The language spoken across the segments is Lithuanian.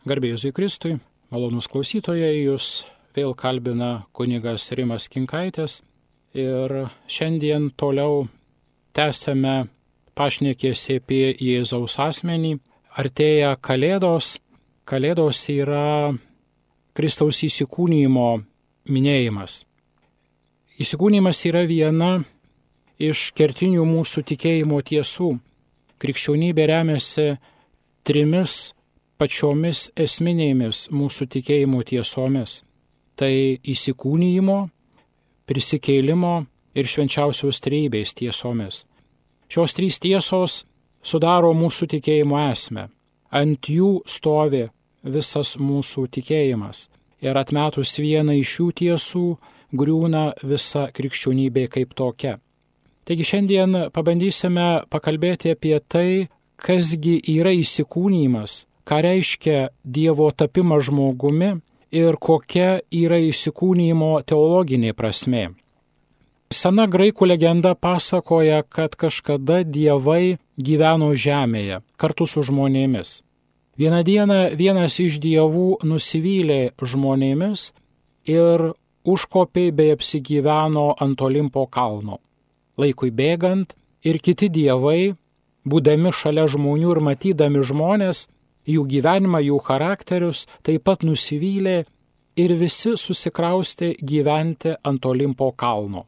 Garbė Jėzui Kristui, malonūs klausytojai, jūs vėl kalbina kunigas Rimas Kinkaitis ir šiandien toliau tęsime pašnekėsį apie Jėzaus asmenį. Artėja Kalėdos. Kalėdos yra Kristaus įsikūnijimo minėjimas. Įsikūnijimas yra viena iš kertinių mūsų tikėjimo tiesų. Krikščionybė remiasi trimis pačiomis esminėmis mūsų tikėjimo tiesomis. Tai įsikūnijimo, prisikėlimo ir švenčiausios trejybės tiesomis. Šios trys tiesos sudaro mūsų tikėjimo esmę. Ant jų stovi visas mūsų tikėjimas. Ir atmetus vieną iš šių tiesų, griūna visa krikščionybė kaip tokia. Taigi šiandien pabandysime pakalbėti apie tai, kasgi yra įsikūnijimas, ką reiškia Dievo tapimas žmogumi ir kokia yra įsikūnijimo teologinė prasmė. Sena graikų legenda pasakoja, kad kažkada dievai gyveno žemėje kartu su žmonėmis. Vieną dieną vienas iš dievų nusivylė žmonėmis ir užkopė bei apsigyveno ant Olimpo kalno. Laikui bėgant ir kiti dievai, būdami šalia žmonių ir matydami žmonės, jų gyvenimą, jų charakterius, taip pat nusivylė ir visi susikraustė gyventi ant Olimpo kalno.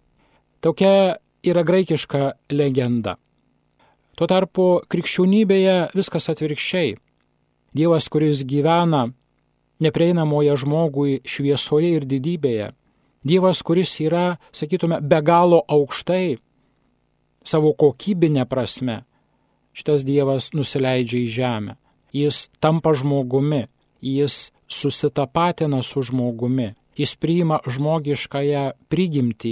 Tokia yra graikiška legenda. Tuo tarpu krikščionybėje viskas atvirkščiai. Dievas, kuris gyvena neprieinamoje žmogui šviesoje ir didybėje. Dievas, kuris yra, sakytume, be galo aukštai savo kokybinę prasme. Šitas Dievas nusileidžia į žemę. Jis tampa žmogumi, jis susitapatina su žmogumi, jis priima žmogiškąją prigimtį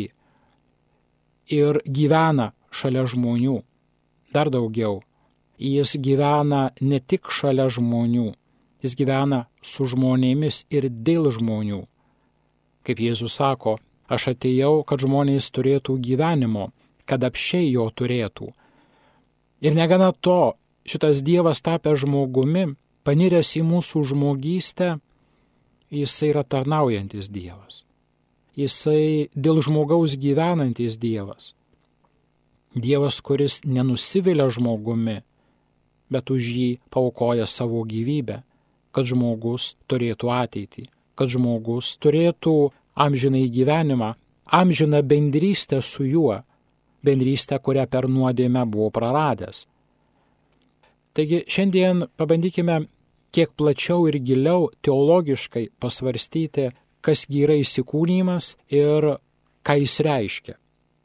ir gyvena šalia žmonių. Dar daugiau, jis gyvena ne tik šalia žmonių, jis gyvena su žmonėmis ir dėl žmonių. Kaip Jėzus sako, aš atėjau, kad žmonės turėtų gyvenimo, kad apsčiai jo turėtų. Ir negana to, šitas Dievas tapęs žmogumi, paniręs į mūsų žmogystę, jisai yra tarnaujantis Dievas. Jisai dėl žmogaus gyvenantis Dievas. Dievas, kuris nenusivilia žmogumi, bet už jį paaukoja savo gyvybę, kad žmogus turėtų ateitį, kad žmogus turėtų amžinai gyvenimą, amžiną bendrystę su juo, bendrystę, kurią per nuodėmę buvo praradęs. Taigi šiandien pabandykime kiek plačiau ir giliau teologiškai pasvarstyti, kas yra įsikūnijimas ir ką jis reiškia.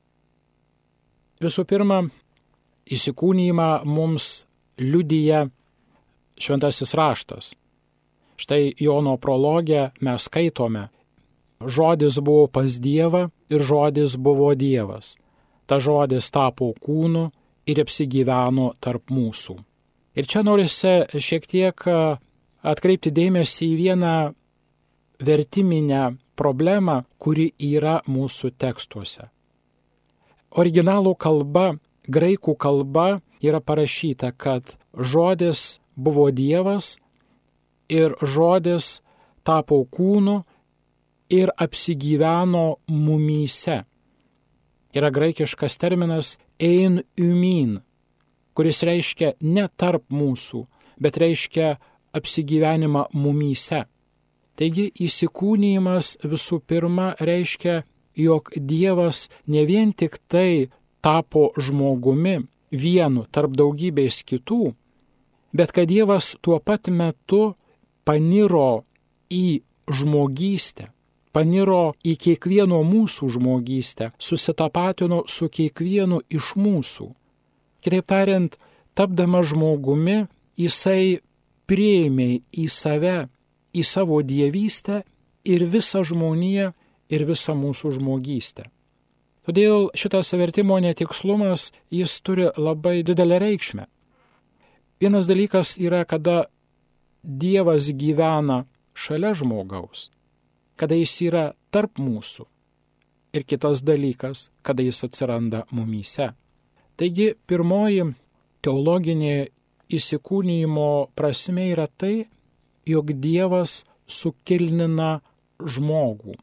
Visų pirma, įsikūnijimą mums liudija šventasis raštas. Štai Jono prologe mes skaitome, žodis buvo pas Dievą ir žodis buvo Dievas. Ta žodis tapo kūnu ir apsigyveno tarp mūsų. Ir čia norisi šiek tiek atkreipti dėmesį į vieną vertiminę problemą, kuri yra mūsų tekstuose. Originalų kalba, graikų kalba yra parašyta, kad žodis buvo Dievas ir žodis tapo kūnu ir apsigyveno mumyse. Yra graikiškas terminas ein umin, kuris reiškia ne tarp mūsų, bet reiškia apsigyvenimą mumyse. Taigi įsikūnijimas visų pirma reiškia, jog Dievas ne vien tik tai tapo žmogumi vienu tarp daugybės kitų, bet kad Dievas tuo pat metu paniro į žmogystę, paniro į kiekvieno mūsų žmogystę, susitapatino su kiekvienu iš mūsų. Kitaip tariant, tapdamas žmogumi, jisai priėmė į save, į savo dievystę ir visą žmoniją ir visą mūsų žmogystę. Todėl šitas vertimo netikslumas, jis turi labai didelę reikšmę. Vienas dalykas yra, kada Dievas gyvena šalia žmogaus, kada jis yra tarp mūsų. Ir kitas dalykas, kada jis atsiranda mumyse. Taigi, pirmoji teologinė įsikūnijimo prasme yra tai, jog Dievas sukilnina žmogų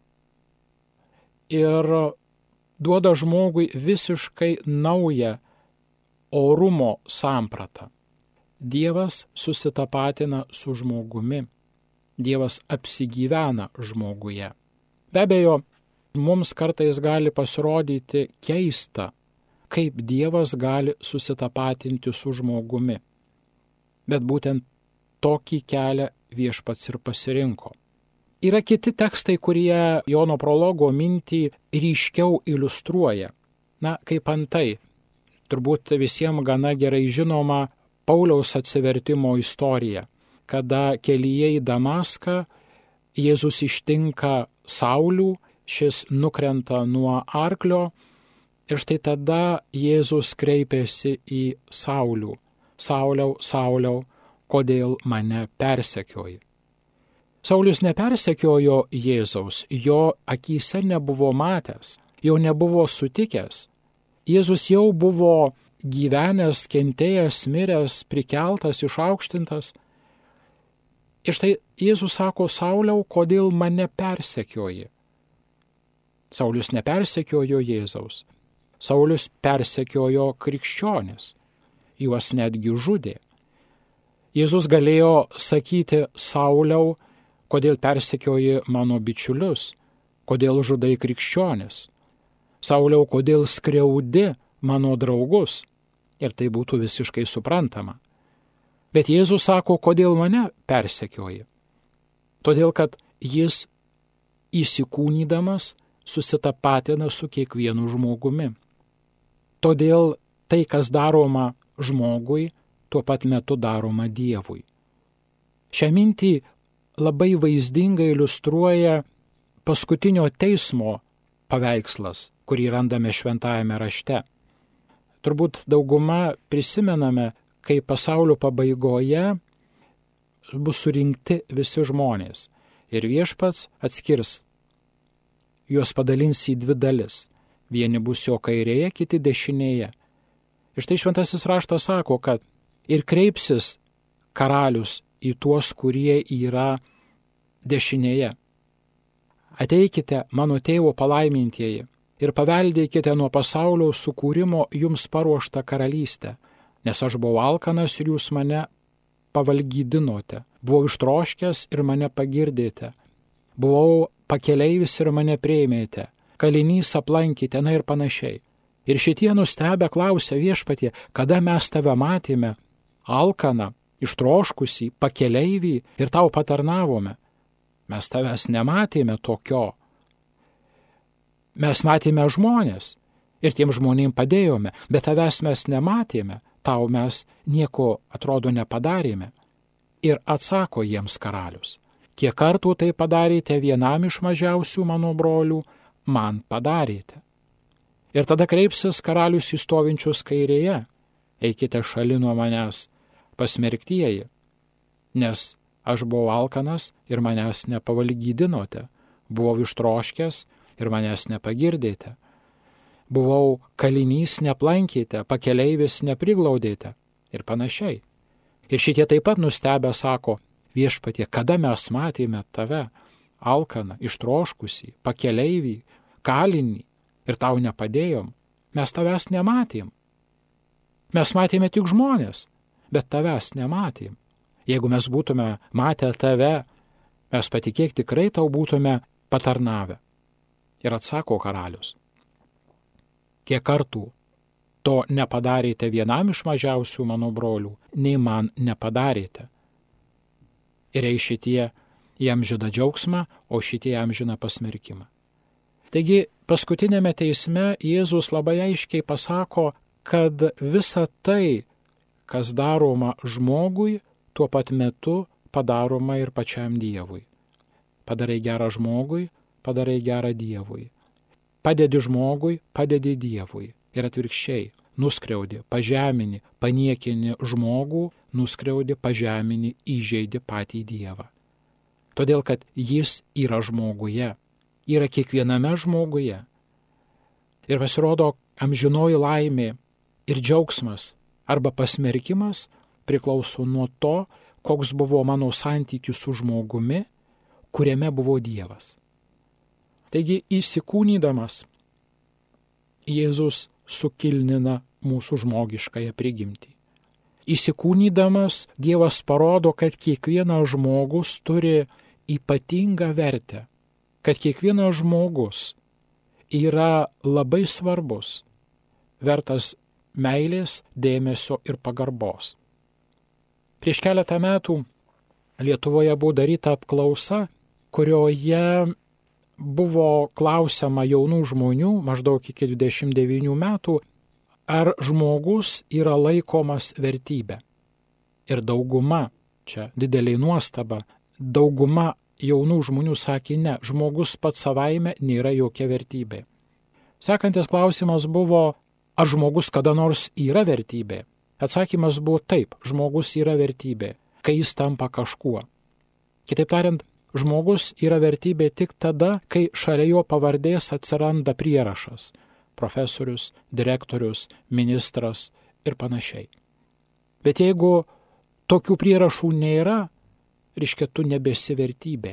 ir duoda žmogui visiškai naują orumo sampratą. Dievas susitapatina su žmogumi. Dievas apsigyvena žmoguje. Be abejo, mums kartais gali pasirodyti keista, kaip Dievas gali susitapatinti su žmogumi. Bet būtent tokį kelią Viešpats ir pasirinko. Yra kiti tekstai, kurie Jono prologo mintį ryškiau iliustruoja. Kaip antai, turbūt visiems gana gerai žinoma Pauliaus atsivertimo istorija, kada kelyje į Damaską Jėzus ištinka Saulių, šis nukrenta nuo arklio ir štai tada Jėzus kreipėsi į Saulių. Sauliau, Sauliau, kodėl mane persekioji? Saulius nepersekiojo Jėzaus, jo akyse nebuvo matęs, jo nebuvo sutikęs. Jėzus jau buvo gyvenęs, kentėjęs, miręs, prikeltas, išaukštintas. Ir štai Jėzus sako, Sauliau, kodėl mane persekioji? Saulius nepersekiojo Jėzaus. Saulius persekiojo krikščionis. Juos netgi žudė. Jėzus galėjo sakyti, Sauliau, kodėl persekioji mano bičiulius, kodėl žudai krikščionis. Sauliau, kodėl skriaudi mano draugus. Ir tai būtų visiškai suprantama. Bet Jėzus sako, kodėl mane persekioji. Todėl, kad jis įsikūnydamas susitapatina su kiekvienu žmogumi. Todėl tai, kas daroma žmogui, tuo pat metu daroma Dievui. Šią mintį labai vaizdingai iliustruoja paskutinio teismo paveikslas, kurį randame šventajame rašte. Turbūt dauguma prisimename, kai pasaulio pabaigoje bus surinkti visi žmonės ir Viešpats atskirs. Juos padalins į dvi dalis. Vieni bus jo kairėje, kiti dešinėje. Ir štai šventasis raštas sako, kad ir kreipsis karalius į tuos, kurie yra dešinėje. Ateikite, mano tėvo palaimintieji, ir paveldėkite nuo pasaulio sukūrimo jums paruoštą karalystę, nes aš buvau alkanas ir jūs mane pavalgydinote, buvau ištroškęs ir mane pagirdėte, buvau pakeleivis ir mane priėmėte, kalinys aplankėte, ir panašiai. Ir šitie nustebę klausia Viešpatie, kada mes tave matėme, alkaną, ištroškusį, pakeleivį ir tau patarnavome. Mes tavęs nematėme tokio. Mes matėme žmonės ir tiem žmonėm padėjome, bet tavęs mes nematėme, tau mes nieko, atrodo, nepadarėme. Ir atsako jiems karalius, kiek kartų tai padarėte vienam iš mažiausių mano brolių, man padarėte. Ir tada kreipsis karalius į stovinčius kairėje, eikite šalin nuo manęs, pasmerktieji, nes aš buvau alkanas ir manęs nepavalgydinote, buvau ištroškęs ir manęs nepagirdėte, buvau kalinys neaplankėte, pakeleivis nepriglaudėte ir panašiai. Ir šitie taip pat nustebę sako, Viešpatie, kada mes matėme tave, alkaną, ištroškusį, pakeleivį, kalinį ir tau nepadėjom, mes tavęs nematėm. Mes matėme tik žmonės, bet tavęs nematėm. Jeigu mes būtume matę tave, mes patikėk tikrai tau būtume patarnavę. Ir atsako karalius, kiek kartų to nepadarėte vienam iš mažiausių mano brolių, nei man nepadarėte. Ir šitie jam žida džiaugsmą, o šitie jam žina pasmerkimą. Taigi paskutinėme teisme Jėzus labai aiškiai pasako, kad visa tai, kas daroma žmogui, tuo pat metu padaroma ir pačiam Dievui. Padarai gerą žmogui, padarai gerą Dievui. Padedi žmogui, padedi Dievui. Ir atvirkščiai, nuskriaudi, pažemini, paniekini žmogų, nuskriaudi, pažemini, įžeidi patį Dievą. Todėl, kad jis yra žmoguje, yra kiekviename žmoguje. Ir pasirodo, amžinoji laimė ir džiaugsmas arba pasmerkimas priklauso nuo to, koks buvo mano santykis su žmogumi, kuriame buvo Dievas. Taigi įsikūnydamas, Jėzus sukilnina mūsų žmogiškąją prigimtį. Įsikūnydamas, Dievas parodo, kad kiekvienas žmogus turi ypatingą vertę, kad kiekvienas žmogus yra labai svarbus, vertas meilės, dėmesio ir pagarbos. Prieš keletą metų Lietuvoje buvo daryta apklausa, kurioje buvo klausiama jaunų žmonių, maždaug iki 29 metų, ar žmogus yra laikomas vertybė. Ir dauguma, čia dideliai nuostaba, dauguma jaunų žmonių sakė ne, žmogus pats savaime nėra jokia vertybė. Sekantis klausimas buvo, ar žmogus kada nors yra vertybė? Atsakymas buvo taip, žmogus yra vertybė, kai jis tampa kažkuo. Kitaip tariant, žmogus yra vertybė tik tada, kai šalia jo pavardės atsiranda prierašas – profesorius, direktorius, ministras ir panašiai. Bet jeigu tokių prierašų nėra, reiškia, tu nebesi vertybė.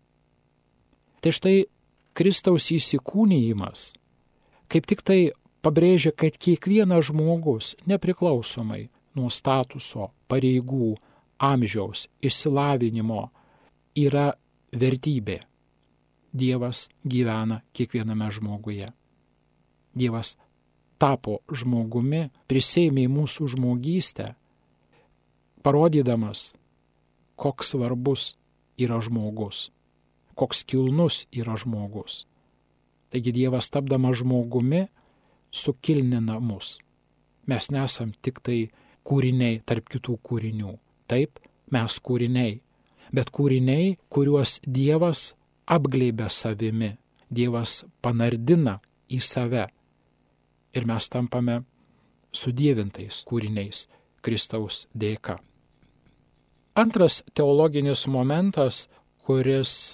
Tai štai Kristaus įsikūnijimas kaip tik tai pabrėžia, kad kiekvienas žmogus, nepriklausomai nuo statuso, pareigų, amžiaus, išsilavinimo, yra vertybė. Dievas gyvena kiekviename žmoguje. Dievas tapo žmogumi, prisėmė mūsų žmogystę, parodydamas, koks svarbus yra žmogus, koks kilnus yra žmogus. Taigi Dievas tapdamas žmogumi sukilnina mus. Mes nesam tik tai kūriniai tarp kitų kūrinių. Taip, mes kūriniai, bet kūriniai, kuriuos Dievas apglėbia savimi, Dievas panardina į save ir mes tampame sudievintais kūriniais Kristaus dėka. Antras teologinis momentas, kuris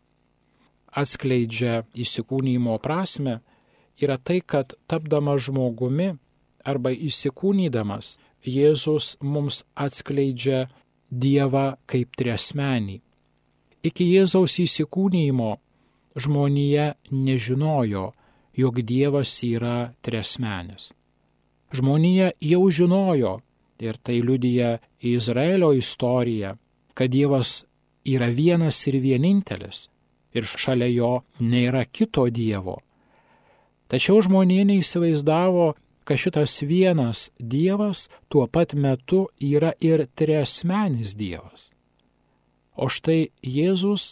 atskleidžia įsikūnymo prasme, yra tai, kad tapdamas žmogumi arba įsikūnydamas, Jėzus mums atskleidžia Dievą kaip triasmenį. Iki Jėzaus įsikūnymo žmonija nežinojo, jog Dievas yra triasmenis. Žmonija jau žinojo, ir tai liudija Izraelio istorija, kad Dievas yra vienas ir vienintelis, ir šalia jo nėra kito Dievo. Tačiau žmonija neįsivaizdavo, kad šitas vienas Dievas tuo pat metu yra ir triasmenis Dievas. O štai Jėzus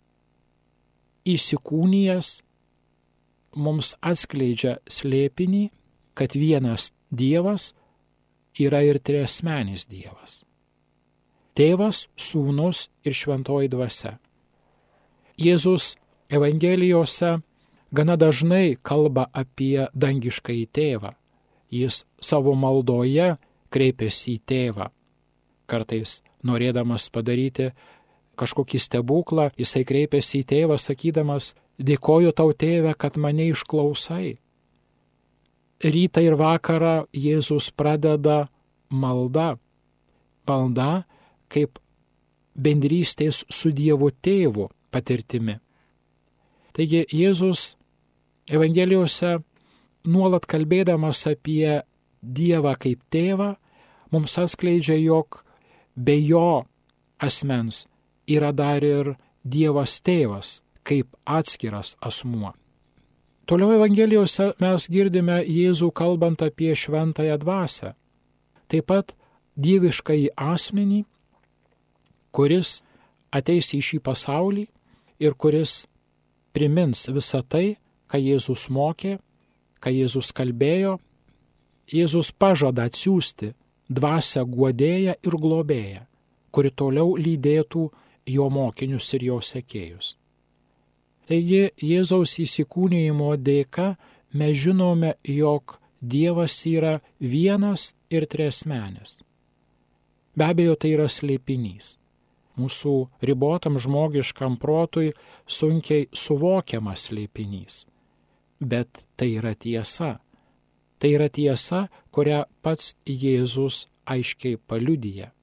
įsikūnijęs mums atskleidžia slėpinį, kad vienas Dievas yra ir triasmenis Dievas. Tėvas, Sūnus ir Šventoji Dvasia. Jėzus Evangelijose gana dažnai kalba apie dangiškąjį tėvą. Jis savo maldoje kreipiasi į tėvą. Kartais norėdamas padaryti kažkokį stebuklą, jisai kreipiasi į tėvą sakydamas, dėkoju tau tėve, kad mane išklausai. Rytą ir vakarą Jėzus pradeda malda. Malda kaip bendrystės su Dievu tėvu patirtimi. Taigi Jėzus Evangelijose nuolat kalbėdamas apie Dievą kaip tėvą, mums atskleidžia, jog be jo asmens yra dar ir Dievas tėvas kaip atskiras asmuo. Toliau Evangelijose mes girdime Jėzų kalbant apie šventąją dvasią. Taip pat dieviškąjį asmenį, kuris ateis į šį pasaulį ir kuris primins visą tai, ką Jėzus mokė, ką Jėzus kalbėjo. Jėzus pažada atsiųsti dvasią guodėją ir globėją, kuri toliau lydėtų jo mokinius ir jo sekėjus. Taigi Jėzaus įsikūnijimo dėka mes žinome, jog Dievas yra vienas ir triasmenis. Be abejo, tai yra slėpinys. Mūsų ribotam žmogiškam protui sunkiai suvokiamas slėpinys. Bet tai yra tiesa. Tai yra tiesa, kurią pats Jėzus aiškiai paliudija.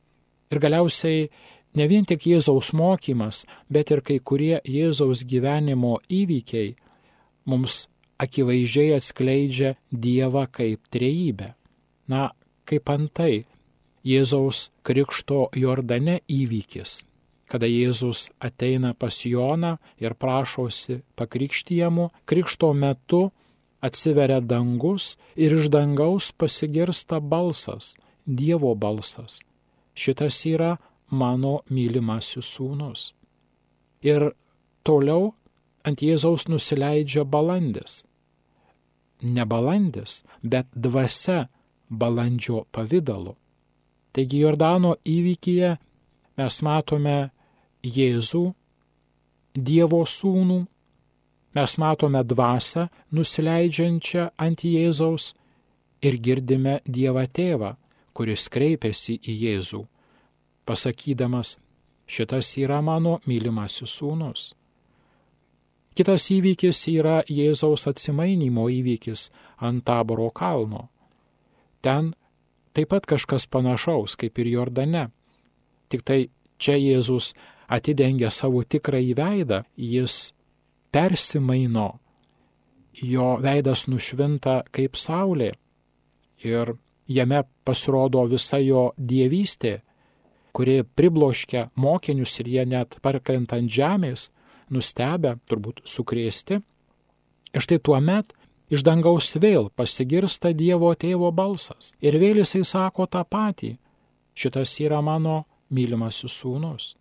Ir galiausiai ne vien tik Jėzaus mokymas, bet ir kai kurie Jėzaus gyvenimo įvykiai mums akivaizdžiai atskleidžia Dievą kaip trejybę. Na, kaip antai Jėzaus Krikšto Jordane įvykis, kada Jėzus ateina pas Joną ir prašosi pakrikštijamų, krikšto metu atsiveria dangus ir iš dangaus pasigirsta balsas, Dievo balsas. Šitas yra mano mylimasis sūnus. Ir toliau ant Jėzaus nusileidžia balandis. Ne balandis, bet dvasia balandžio pavidalu. Taigi Jordano įvykyje mes matome Jėzų, Dievo sūnų, mes matome dvasią nusileidžiančią ant Jėzaus ir girdime Dievą Tėvą, kuris kreipiasi į Jėzų, pasakydamas, šitas yra mano mylimasis sūnus. Kitas įvykis yra Jėzaus atsimainymo įvykis ant Taboro kalno. Ten taip pat kažkas panašaus kaip ir Jordane. Tik tai čia Jėzus atidengia savo tikrąjį veidą, jis persimaino, jo veidas nušvinta kaip saulė ir jame pasirodo visa jo dievystė, kuri pribloškia mokinius ir jie net parkrenta ant žemės, nustebę, turbūt sukrėsti. Ir štai tuomet iš dangaus vėl pasigirsta Dievo Tėvo balsas ir vėl jisai sako tą patį, šitas yra mano mylimasis sūnus.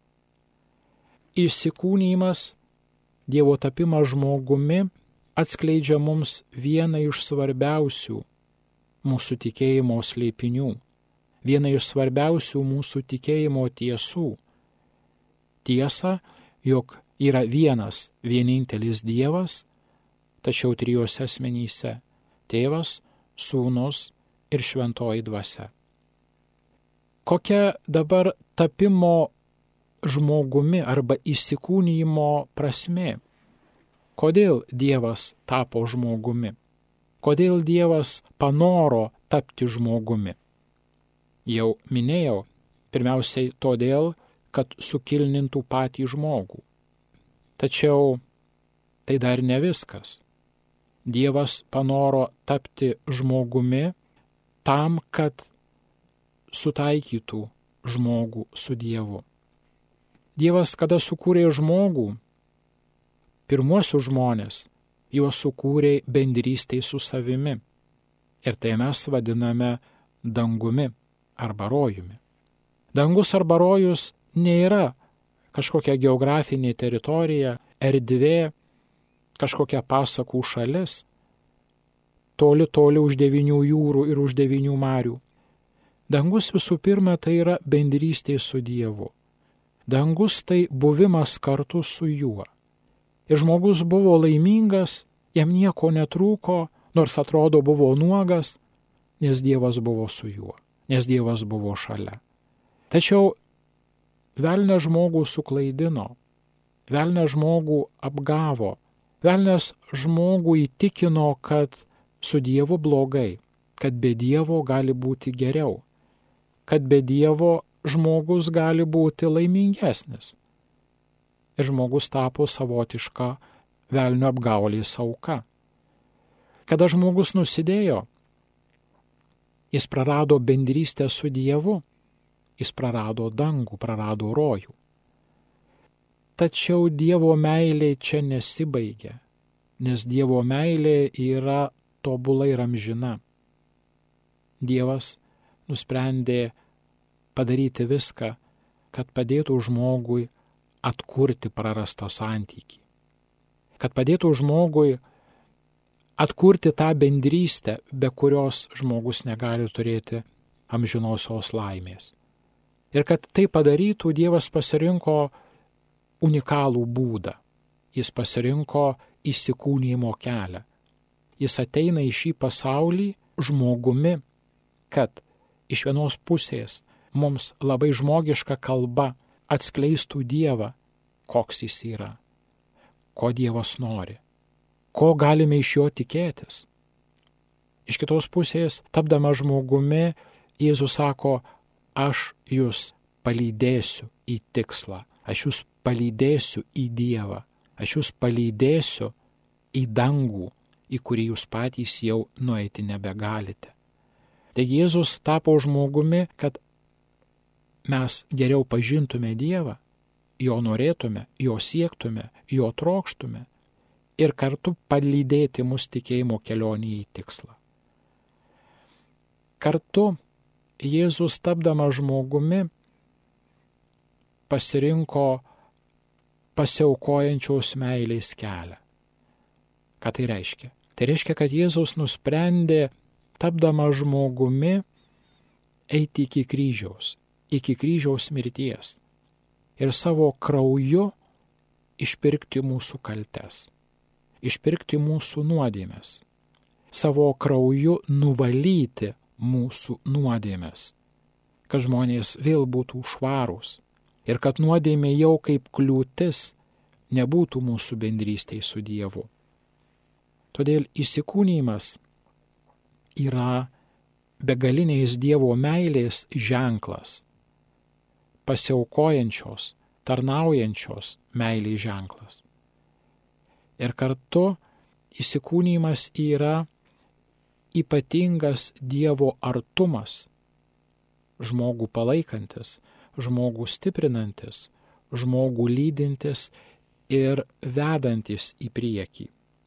Įsikūnymas, Dievo tapimas žmogumi atskleidžia mums vieną iš svarbiausių mūsų tikėjimo slėpinių, vieną iš svarbiausių mūsų tikėjimo tiesų. Tiesa, jog yra vienas vienintelis Dievas, tačiau trijose asmenyse – Tėvas, Sūnus ir Šventoji Dvasia. Kokia dabar tapimo žmogumi arba įsikūnijimo prasmė? Kodėl Dievas tapo žmogumi? Kodėl Dievas panoro tapti žmogumi? Jau minėjau, pirmiausiai todėl, kad sukilnintų patį žmogų. Tačiau tai dar ne viskas. Dievas panoro tapti žmogumi tam, kad sutaikytų žmogų su Dievu. Dievas, kada sukūrė žmogų, pirmuosius žmonės, juos sukūrė bendrystėj su savimi. Ir tai mes vadiname dangumi arba rojumi. Dangus arba rojus nėra kažkokia geografinė teritorija, erdvė, kažkokia pasakų šalis, toli už 9 jūrų ir už 9 marių. Dangus visų pirma tai yra bendrystė su Dievu. Dangus tai buvimas kartu su juo. Ir žmogus buvo laimingas, jam nieko netrūko, nors atrodo buvo nuogas, nes Dievas buvo su juo, nes Dievas buvo šalia. Tačiau velnias žmogų suklaidino, velnias žmogų apgavo, velnias žmogų įtikino, kad su Dievu blogai, kad be Dievo gali būti geriau, kad be Dievo žmogus gali būti laimingesnis. Ir žmogus tapo savotiška velnio apgaulės auka. Kada žmogus nusidėjo, jis prarado bendrystę su Dievu, jis prarado dangų, prarado rojų. Tačiau Dievo meilė čia nesibaigia, nes Dievo meilė yra tobula ir amžina. Dievas nusprendė padaryti viską, kad padėtų žmogui atkurti prarastą santykį. Kad padėtų žmogui atkurti tą bendrystę, be kurios žmogus negali turėti amžinosios laimės. Ir kad tai padarytų, Dievas pasirinko unikalų būdą. Jis pasirinko įsikūnijimo kelią. Jis ateina į šį pasaulį žmogumi, kad iš vienos pusės mums labai žmogiška kalba atskleistų Dievą, koks jis yra, ko Dievas nori, ko galime iš jo tikėtis. Iš kitos pusės, tapdama žmogumi, Jėzus sako, aš jūs palydėsiu į tikslą, aš jūs palydėsiu į Dievą, aš jūs palydėsiu į dangų, į kurį jūs patys jau nueiti nebegalite. Taigi Jėzus tapo žmogumi, kad mes geriau pažintume Dievą, jo norėtume, jo siektume, jo trokštume ir kartu palydėti mus tikėjimo kelionėje į tikslą. Kartu Jėzus tapdamas žmogumi pasirinko pasiaukojančios meilės kelią. Ką tai reiškia? Tai reiškia, kad Jėzus nusprendė, tapdamas žmogumi, eiti iki kryžiaus mirties ir savo krauju išpirkti mūsų kaltes, išpirkti mūsų nuodėmes, savo krauju nuvalyti mūsų nuodėmes, kad žmonės vėl būtų švarūs ir kad nuodėmė jau kaip kliūtis nebūtų mūsų bendrystėje su Dievu. Todėl įsikūnijimas yra begalinės Dievo meilės ženklas, pasiaukojančios, tarnaujančios meilės ženklas. Ir kartu įsikūnijimas yra ypatingas Dievo artumas, žmogų palaikantis, žmogų stiprinantis, žmogų lydintis ir vedantis į priekį.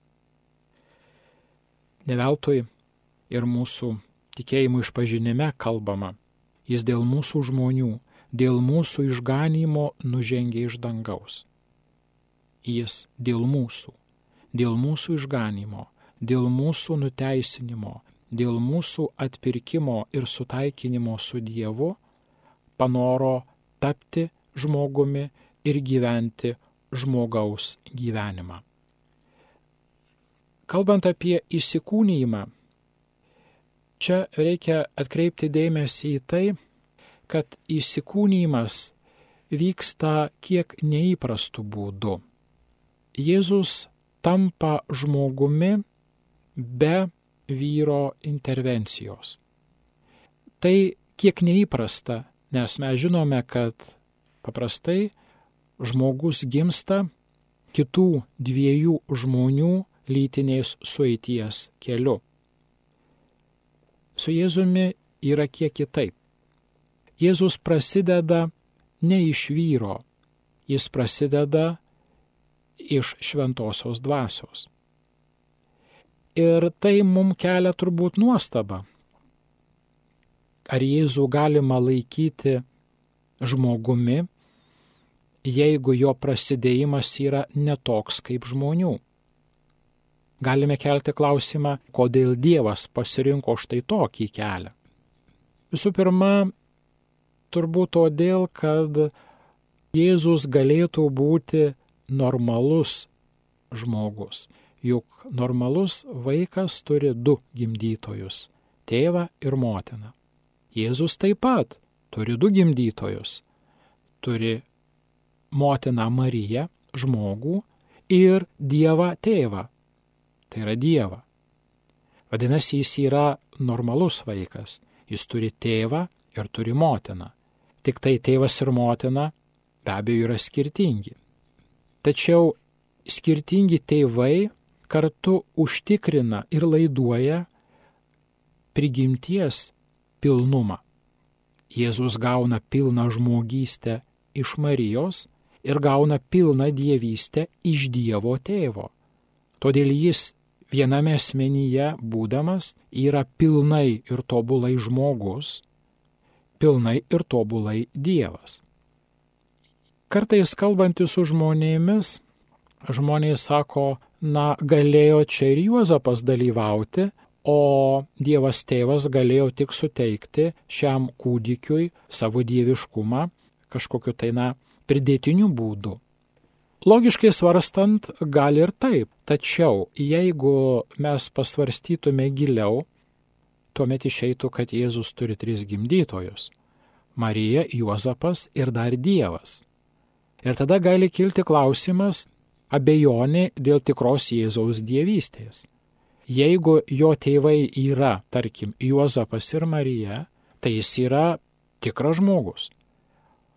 Ne veltui ir mūsų tikėjimo išpažinime kalbama, jis dėl mūsų žmonių, dėl mūsų išganymo nužengė iš dangaus. Jis dėl mūsų išganymo, dėl mūsų nuteisinimo, dėl mūsų atpirkimo ir sutaikinimo su Dievu panoro tapti žmogumi ir gyventi žmogaus gyvenimą. Kalbant apie įsikūnijimą, čia reikia atkreipti dėmesį į tai, kad įsikūnijimas vyksta kiek neįprastų būdų. Jėzus tampa žmogumi be vyro intervencijos. Tai kiek neįprasta, nes mes žinome, kad paprastai žmogus gimsta kitų dviejų žmonių lytinės sueities keliu. Su Jėzumi yra kiek kitaip. Jėzus prasideda ne iš vyro, jis prasideda iš šventosios dvasios. Ir tai mums kelia turbūt nuostabą. Ar Jėzų galima laikyti žmogumi, jeigu jo prasidėjimas yra netoks kaip žmonių? Galime kelti klausimą, kodėl Dievas pasirinko štai tokį kelią. Visų pirma, turbūt todėl, kad Jėzus galėtų būti normalus žmogus. Juk normalus vaikas turi du gimdytojus – tėvą ir motiną. Jėzus taip pat turi du gimdytojus. Turi motiną Mariją, žmogų, ir Dievą tėvą. Tai yra Dievą. Vadinasi, jis yra normalus vaikas. Jis turi tėvą ir turi motiną. Tik tai tėvas ir motina be abejo yra skirtingi. Tačiau skirtingi tėvai kartu užtikrina ir laiduoja prigimties pilnumą. Jėzus gauna pilną žmogystę iš Marijos ir gauna pilną dievystę iš Dievo tėvo. Todėl jis viename asmenyje būdamas yra pilnai ir tobulai žmogus, pilnai ir tobulai Dievas. Kartais kalbantis su žmonėmis, žmonės sako, galėjo čia ir Juozapas dalyvauti, o Dievas tėvas galėjo tik suteikti šiam kūdikiui savo dieviškumą kažkokiu pridėtiniu būdu. Logiškai svarstant, gal ir taip, tačiau jeigu mes pasvarstytume giliau, tuomet išeitų, kad Jėzus turi 3 gimdytojus – Marija, Juozapas ir dar Dievas. Ir tada gali kilti klausimas, abejonė dėl tikros Jėzaus dievystės. Jeigu jo tėvai yra, tarkim, Juozapas ir Marija, tai jis yra tikras žmogus.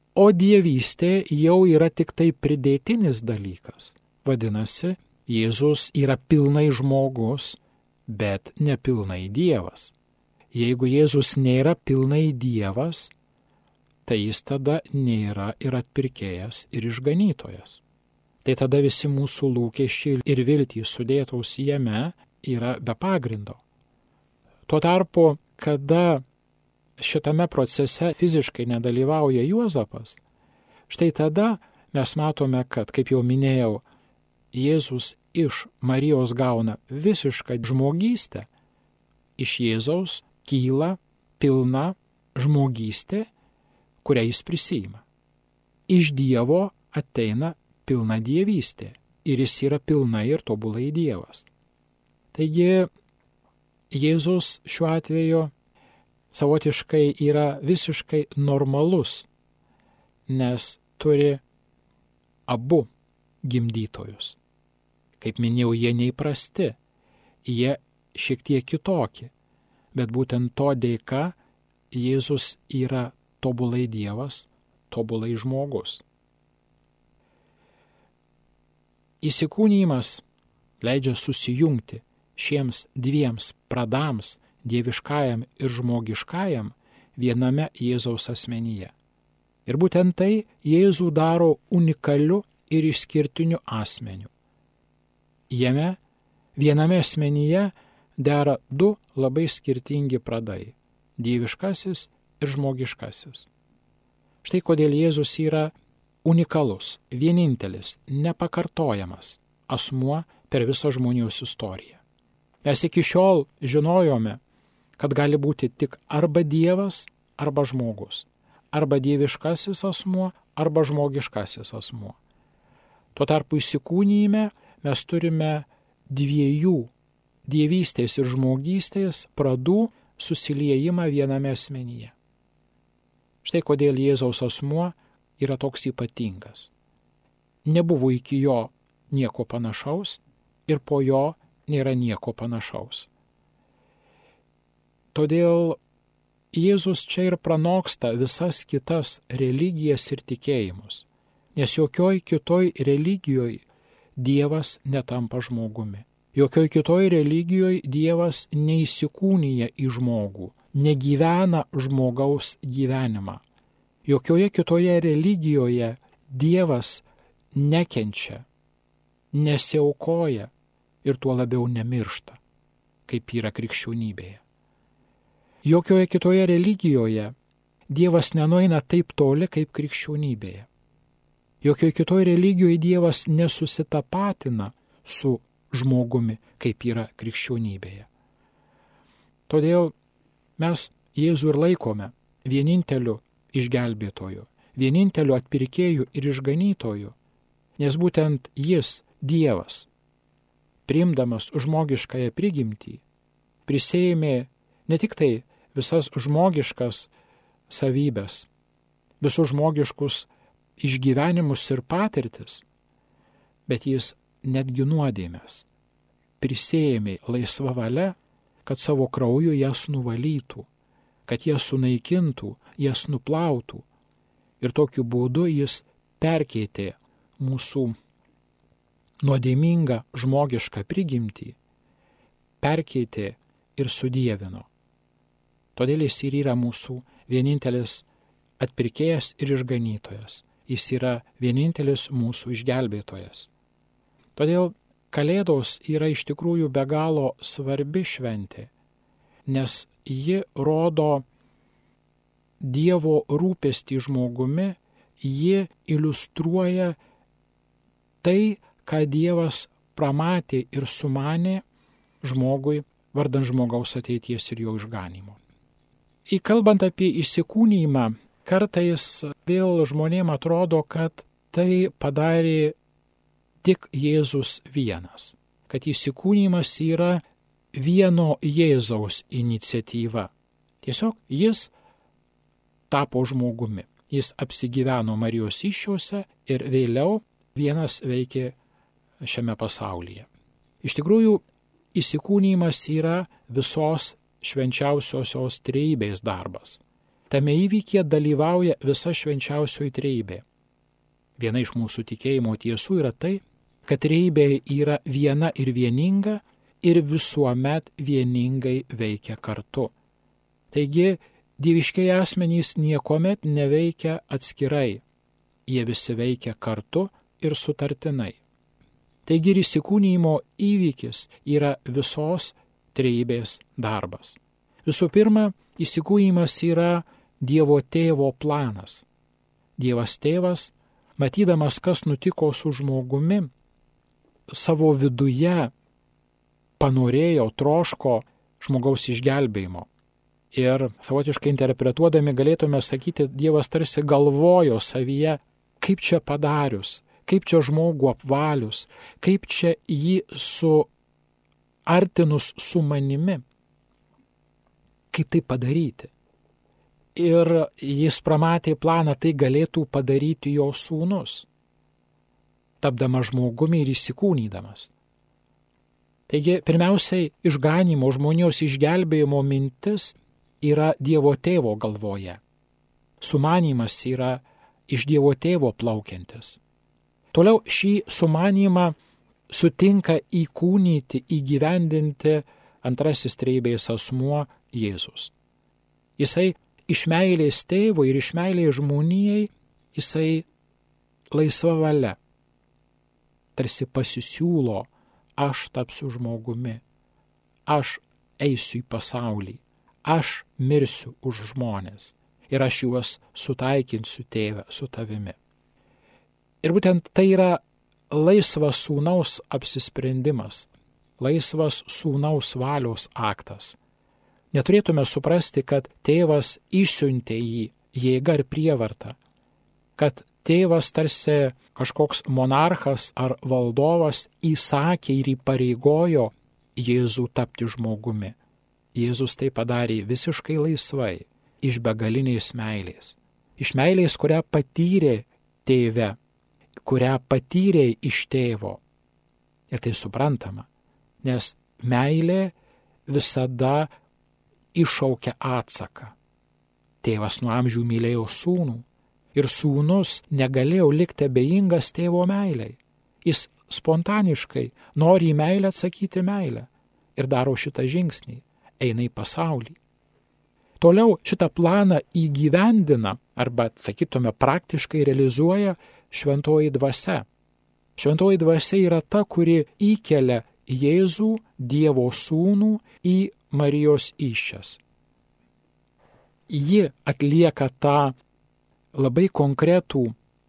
o dievystė jau yra tik tai pridėtinis dalykas. Vadinasi, Jėzus yra pilnai žmogus, bet nepilnai Dievas. Jeigu Jėzus nėra pilnai Dievas, tai jis tada nėra ir atpirkėjas, ir išganytojas. Tai tada visi mūsų lūkesčiai ir viltys sudėtos jame yra be pagrindo. Tuo tarpu, kada šitame procese fiziškai nedalyvauja Juozapas, štai tada mes matome, kad, kaip jau minėjau, Jėzus iš Marijos gauna visišką žmogystę, iš Jėzaus kyla pilna žmogystė, kurią jis prisiima. Iš Dievo ateina pilna dievystė ir jis yra pilnai ir tobulai Dievas. Taigi Jėzus šiuo atveju savotiškai yra visiškai normalus, nes turi abu gimdytojus. Kaip minėjau, jie neįprasti, jie šiek tiek kitokie, bet būtent to dėka Jėzus yra tobulai Dievas, tobulai žmogus. Įsikūnijimas leidžia susijungti šiems dviems pradams, dieviškajam ir žmogiškajam, viename Jėzaus asmenyje. Ir būtent tai Jėzų daro unikaliu ir išskirtiniu asmeniu. Jame, viename asmenyje, dera du labai skirtingi pradai – dieviškasis ir žmogiškasis. Štai kodėl Jėzus yra unikalus, vienintelis, nepakartojamas asmuo per visą žmonijos istoriją. Mes iki šiol žinojome, kad gali būti tik arba Dievas, arba žmogus, arba dieviškasis asmuo, arba žmogiškasis asmuo. Tuo tarpu įsikūnijime mes turime dviejų dievystės ir žmogystės pradų susiliejimą viename asmenyje. Štai kodėl Jėzaus asmuo yra toks ypatingas. Nebuvo iki jo nieko panašaus ir po jo nėra nieko panašaus. Todėl Jėzus čia ir pranoksta visas kitas religijas ir tikėjimus, nes jokioj kitoj religijoj Dievas netampa žmogumi. Jokioj kitoj religijoj Dievas neįsikūnija į žmogų, negyvena žmogaus gyvenimą. Jokioje kitoje religijoje Dievas nekenčia, nesiaukoja ir tuo labiau nemiršta, kaip yra krikščionybėje. Jokioje kitoje religijoje Dievas nenueina taip toli kaip krikščionybėje. Jokioje kitoje religijoje Dievas nesusitapatina su žmogumi, kaip yra krikščionybėje. Todėl mes Jėzų ir laikome vieninteliu išgelbėtoju, vieninteliu atpirkėju ir išganytoju, nes būtent jis, Dievas, priimdamas žmogiškąją prigimtį, prisėmė ne tik tai visas žmogiškas savybės, visus žmogiškus išgyvenimus ir patirtis, bet jis netgi nuodėmes prisėmė laisva valia, kad savo krauju jas nuvalytų, kad jas sunaikintų, jas nuplautų. Ir tokiu būdu jis perkeitė mūsų nuodėmingą žmogišką prigimtį, perkeitė ir sudievino. Todėl jis ir yra mūsų vienintelis atpirkėjas ir išganytojas. Jis yra vienintelis mūsų išgelbėtojas. Todėl Kalėdos yra iš tikrųjų be galo svarbi šventė, nes ji rodo Dievo rūpestį žmogumi, ji iliustruoja tai, ką Dievas pramatė ir sumanė žmogui vardan žmogaus ateities ir jo išganymo. Įkalbant apie įsikūnijimą, kartais vėl žmonėms atrodo, kad tai padarė tik Jėzus vienas, kad įsikūnijimas yra vieno Jėzaus iniciatyva. Tiesiog jis tapo žmogumi, jis apsigyveno Marijos įsčiose ir vėliau vienas veikė šiame pasaulyje. Iš tikrųjų, įsikūnijimas yra visos švenčiausiosios trejybės darbas. tame įvykyje dalyvauja visa švenčiausioji trejybė. Viena iš mūsų tikėjimo tiesų yra tai, kad trejybė yra viena ir vieninga ir visuomet vieningai veikia kartu. Taigi, dieviškieji asmenys niekuomet neveikia atskirai, jie visi veikia kartu ir sutartinai. Taigi ir įsikūnijimo įvykis yra visos trejybės darbas. Visų pirma, įsikūnijimas yra Dievo tėvo planas. Dievas tėvas, matydamas, kas nutiko su žmogumi, savo viduje panorėjo, troško žmogaus išgelbėjimo. Ir savotiškai interpretuodami galėtume sakyti, Dievas tarsi galvojo savyje, kaip čia padarius, kaip čia žmogų apvalius, kaip čia jį suartinus su manimi, kaip tai padaryti. Ir jis pramatė planą, tai galėtų padaryti jo sūnus, tapdamas žmogumi ir įsikūnydamas. Taigi, pirmiausiai, išganimo, žmonijos išgelbėjimo mintis yra Dievo tėvo galvoje. Sumanymas yra iš Dievo tėvo plaukiantis. Toliau šį sumanymą sutinka įkūnyti, įgyvendinti antrasis trejybės asmuo Jėzus. Jisai iš meilės tėvo ir iš meilės žmonijai, jisai laisva valia tarsi pasisiūlo, aš tapsiu žmogumi, aš eisiu į pasaulį, aš mirsiu už žmones ir aš juos sutaikinsiu, tėve, su tavimi. Ir būtent tai yra laisvas sūnaus apsisprendimas, laisvas sūnaus valios aktas. Neturėtume suprasti, kad tėvas išsiuntė jį jėga ir prievarta, kad tėvas tarsi kažkoks monarchas ar valdovas įsakė ir įpareigojo Jėzų tapti žmogumi. Jėzus tai padarė visiškai laisvai, iš begalinės meilės. Iš meilės, kurią patyrė tėve, kurią patyrė iš tėvo. Ir tai suprantama, nes meilė visada iššaukia atsaką. Tėvas nuo amžių mylėjo sūnų ir sūnus negalėjo likti abejingas tėvo meiliai. Jis spontaniškai nori į meilę atsakyti meilę ir daro šitą žingsnį, eina į pasaulį. Toliau šitą planą įgyvendina arba, sakytume, praktiškai realizuoja šventoji dvasia. Šventoji dvasia yra ta, kuri įkelia Jėzų, Dievo sūnų, į Marijos įsčias. Ji atlieka tą labai konkretų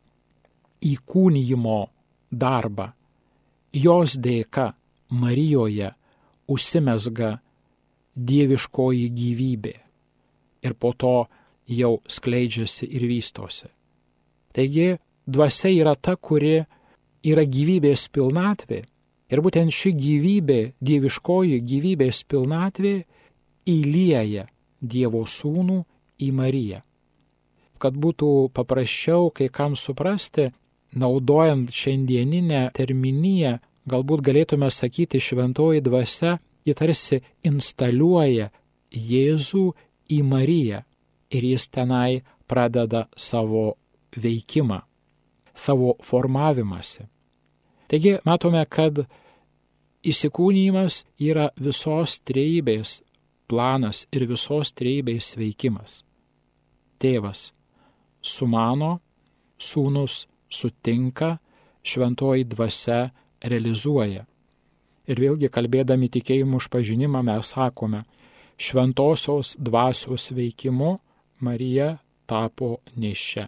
įkūnijimo darbą. Jos dėka Marijoje užsimezga dieviškoji gyvybė ir po to jau skleidžiasi ir vystosi. Taigi, dvasia yra ta, kuri yra gyvybės pilnatvė. Ir būtent ši gyvybė, dieviškoji gyvybės pilnatvė, įlieja Dievo sūnų į Mariją. Kad būtų paprasčiau kai kam suprasti, naudojant šiandieninę terminiją, galbūt galėtume sakyti šventoji dvasia, ji tarsi instaliuoja Jėzų į Mariją ir jis tenai pradeda savo veikimą, savo formavimąsi. Taigi matome, kad įsikūnijimas yra visos trejybės planas ir visos trejybės veikimas. Tėvas sumano, sūnus sutinka, šventoji dvasia realizuoja. Ir vėlgi kalbėdami tikėjimų išpažinimą mes sakome, šventosios dvasios veikimu Marija tapo nėščia.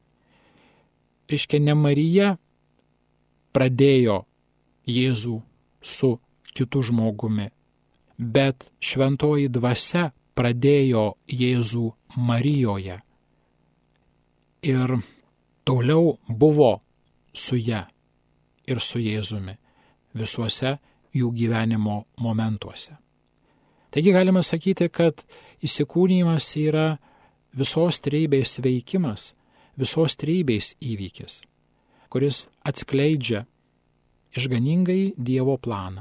Reiškia, ne Marija pradėjo Jėzų su kitu žmogumi, bet šventoji dvasia pradėjo Jėzų Marijoje ir toliau buvo su ja ir su Jėzumi visuose jų gyvenimo momentuose. Taigi galima sakyti, kad įsikūnijimas yra visos trejybės veikimas, visos trejybės įvykis, kuris atskleidžia išganingai Dievo planą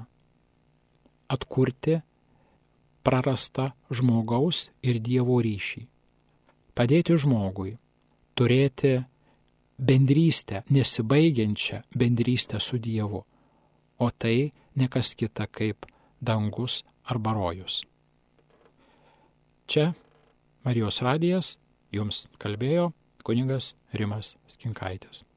atkurti prarastą žmogaus ir Dievo ryšį, padėti žmogui turėti bendrystę, nesibaigiančią bendrystę su Dievu, o tai ne kas kita kaip dangus arba rojus. Čia Marijos radijas jums kalbėjo kunigas Rimas Skinkaitis.